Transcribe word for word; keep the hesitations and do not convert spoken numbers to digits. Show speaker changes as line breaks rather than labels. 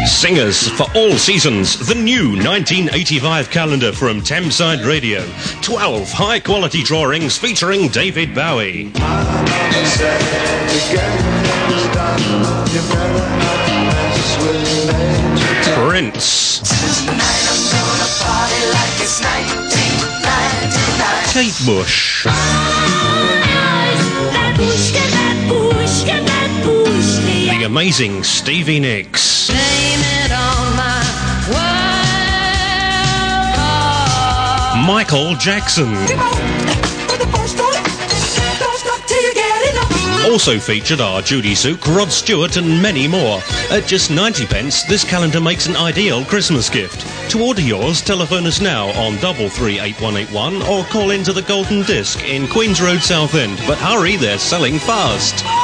Singers for all seasons, the new nineteen eighty-five calendar from Thameside Radio. twelve high-quality drawings featuring David Bowie. Prince. Kate Bush. The amazing Stevie Nicks. Michael Jackson. Also featured are Judy Suk, Rod Stewart and many more. At just ninety pence, this calendar makes an ideal Christmas gift. To order yours, telephone us now on double three eight one eight one or call into the Golden Disc in Queens Road, Southend. But hurry, they're selling fast.